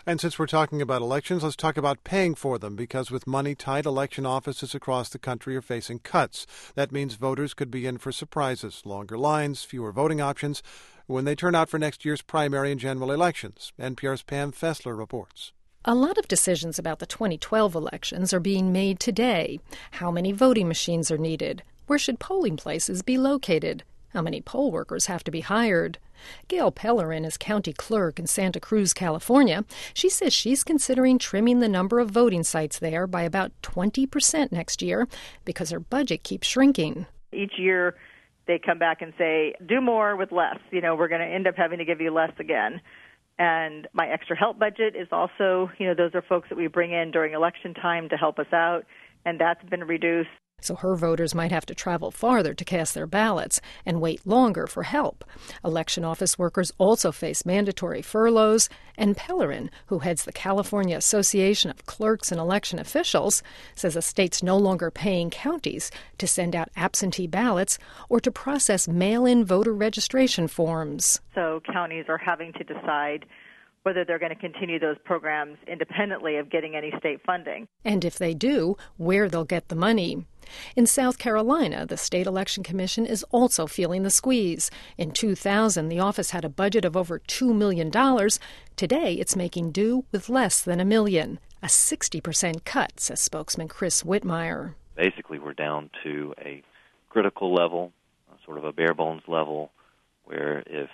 And since we're talking about elections, let's talk about paying for them, because with money tight, election offices across the country are facing cuts. That means voters could be in for surprises, longer lines, fewer voting options when they turn out for next year's primary and general elections. NPR's Pam Fessler reports. A lot of decisions about the 2012 elections are being made today. How many voting machines are needed? Where should polling places be located? How many poll workers have to be hired? Gail Pellerin is county clerk in Santa Cruz, California. She says she's considering trimming the number of voting sites there by about 20% next year because her budget keeps shrinking. Each year they come back and say, do more with less. We're going to end up having to give you less again. And my extra help budget is also, those are folks that we bring in during election time to help us out, and that's been reduced. So her voters might have to travel farther to cast their ballots and wait longer for help. Election office workers also face mandatory furloughs, and Pellerin, who heads the California Association of Clerks and Election Officials, says the state's no longer paying counties to send out absentee ballots or to process mail-in voter registration forms. So counties are having to decide whether they're going to continue those programs independently of getting any state funding. And if they do, where they'll get the money. In South Carolina, the State Election Commission is also feeling the squeeze. In 2000, the office had a budget of over $2 million. Today, it's making do with less than $1 million, a 60% cut, says spokesman Chris Whitmire. Basically, we're down to a critical level, sort of a bare bones level, where if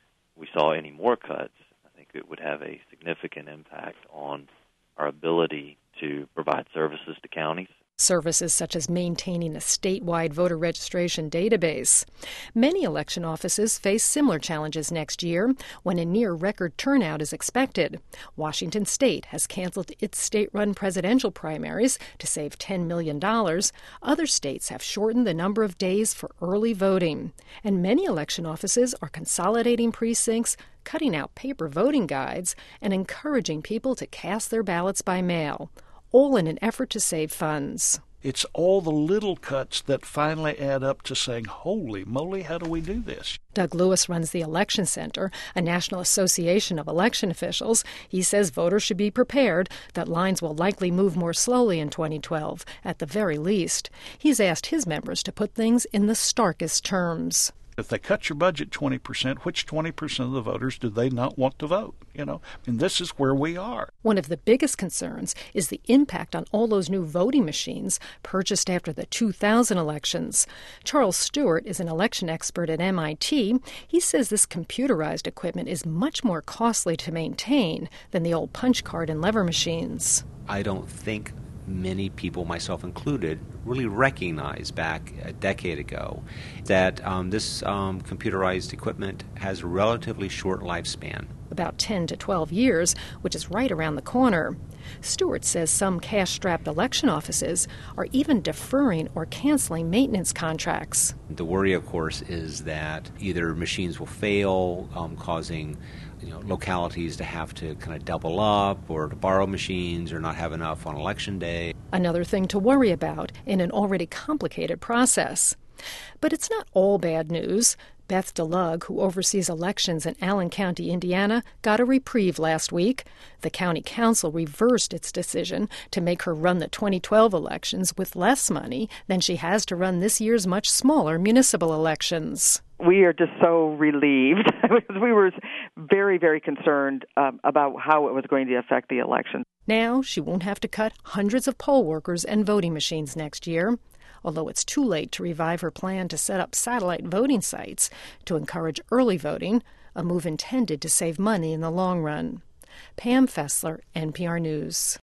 we saw any more cuts, it would have a significant impact on our ability to provide services to counties. Services such as maintaining a statewide voter registration database. Many election offices face similar challenges next year when a near-record turnout is expected. Washington State has canceled its state-run presidential primaries to save $10 million. Other states have shortened the number of days for early voting. And many election offices are consolidating precincts, cutting out paper voting guides, and encouraging people to cast their ballots by mail, all in an effort to save funds. It's all the little cuts that finally add up to saying, holy moly, how do we do this? Doug Lewis runs the Election Center, a national association of election officials. He says voters should be prepared that lines will likely move more slowly in 2012, at the very least. He's asked his members to put things in the starkest terms. If they cut your budget 20%, which 20% of the voters do they not want to vote? This is where we are. One of the biggest concerns is the impact on all those new voting machines purchased after the 2000 elections. Charles Stewart is an election expert at MIT. He says this computerized equipment is much more costly to maintain than the old punch card and lever machines. I don't think many people, myself included, really recognized back a decade ago that this computerized equipment has a relatively short lifespan. About 10 to 12 years, which is right around the corner. Stewart says some cash-strapped election offices are even deferring or canceling maintenance contracts. The worry, of course, is that either machines will fail, causing localities to have to kind of double up or to borrow machines or not have enough on election day. Another thing to worry about in an already complicated process. But it's not all bad news. Beth DeLug, who oversees elections in Allen County, Indiana, got a reprieve last week. The county council reversed its decision to make her run the 2012 elections with less money than she has to run this year's much smaller municipal elections. We are just so relieved because we were very, very concerned about how it was going to affect the election. Now she won't have to cut hundreds of poll workers and voting machines next year. Although it's too late to revive her plan to set up satellite voting sites to encourage early voting, a move intended to save money in the long run. Pam Fessler, NPR News.